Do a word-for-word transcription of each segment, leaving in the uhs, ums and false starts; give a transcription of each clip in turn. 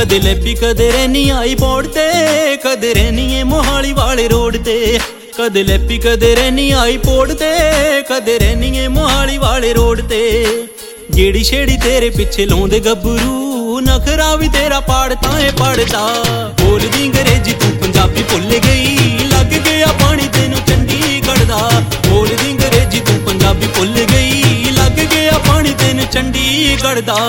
कदे लैपी कदे रहनी आई बोर्ड ते, कदे रहनी है मोहाली वाले रोड ते। कदे लैपी कदे रहनी आई पोड़ ते, कदे रहनी है मोहाली वाले रोड ते। गेड़ी छेड़ी तेरे पिछे लाउंदे गब्बरू, नखरा भी तेरा पाड़ता है पाड़ता। बोलदी अंग्रेजी तू पंजाबी भुल गई, लग गया पानी तेनू चंडीगढ़ दा। बोलदी अंग्रेजी तू पंजाबी भुल गई, लग गया पानी तेनू चंडीगढ़ दा।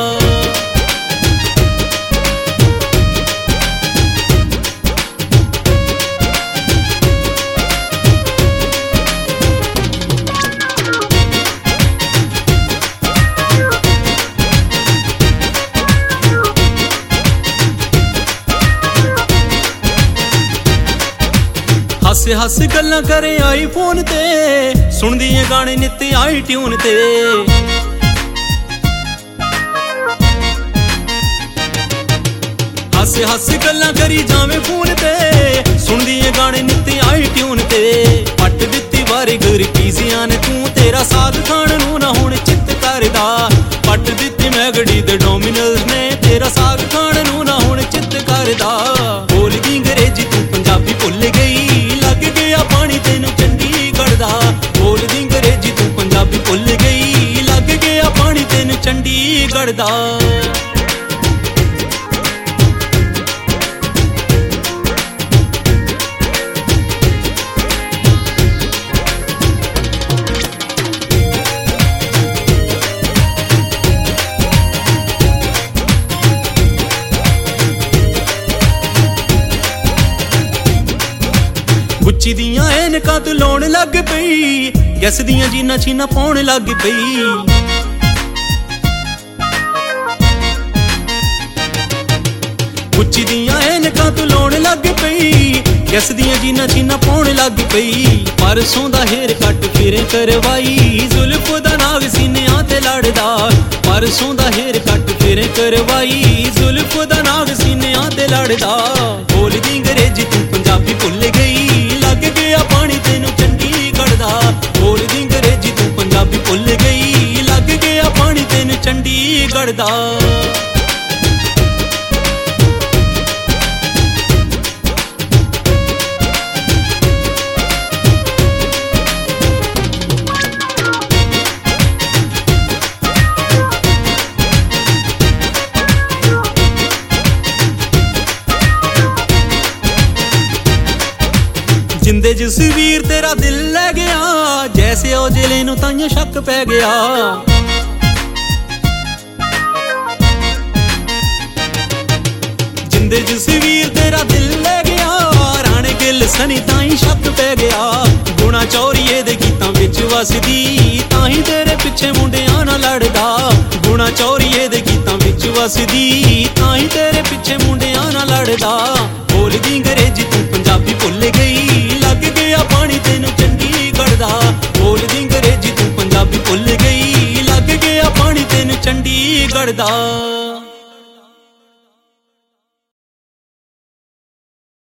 हस हस गल्लां करे आई फोन ते, सुनदी है गाने नित आई ट्यून ते। हस हस गल्लां करी जावे फोन ते, सुनदी है गाने नित आई ट्यून ते। पट दित्ती वारी गुर पीजियां ने तू, तेरा साग खाण नू ना हुण चित करदा। पट दित्ती मैगड़ी ते डोमिनोज ने, तेरा साग खाण नू ना हुण चित करदा। बोलदी अंग्रेजी तू पंजाबी भुल गई, लग गया पानी तेनू चंडीगढ़ दा। बोलदी अंग्रेजी तू पंजाबी भुल गई, लग गया पानी तेनू चंडीगढ़ दा। गुच्ची दियां ऐनकां तू लाउण लग पई, गैस दियां जीना छीना पाउण लग पई। गुच्ची दियां ऐनकां तू लाउण लग पई, गैस दियां जीना छीना पाउण लग पई। परसों दा हेयर कट फिरे करवाई, जुल्फ दा नाग सीनियां ते लड़दा। परसों दा हेयर कट फिरे करवाई, जुल्फ दा नाग सीनियां ते लड़दा। बोलदी अंग्रेजी तू पंजाबी भुल गई, लग गया पानी तेनू चंडीगढ़ दा। बोलदी अंग्रेजी तू पंजाबी भुल गई, लग गया पानी तेनू चंडीगढ़ दा। जिंदे जसवीर तेरा दिल लै गया, जैसे औजले नू ताइयों शक पै गया। जिंदे जसवीर तेरा दिल लै गया, राणे गिल सनी ताई शक पै गया। गुणा चौरीए दे गीतां विच वसदी, ताही तेरे पिछे मुंडियां नाल लड़दा। गुणा चौरीए दे गीतां विच वसदी, ताही तेरे पिछे मुंडियां नाल लड़दा। बोलदी अंग्रेजी तू पंजाबी भुल गई, लग गया पानी तेनू चंडीगढ़ दा। बोलदी अंग्रेजी तू पंजाबी भुल गई, लग गया पानी तेनू चंडीगढ़ दा।